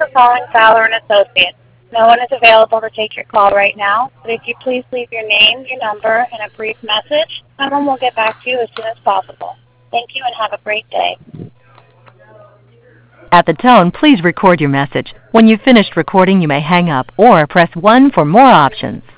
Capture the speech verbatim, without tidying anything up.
for calling Fowler and Associates. No one is available to take your call right now, but if you please leave your name, your number, and a brief message, someone will get back to you as soon as possible. Thank you and have a great day. At the tone, please record your message. When you've finished recording, you may hang up or press one for more options.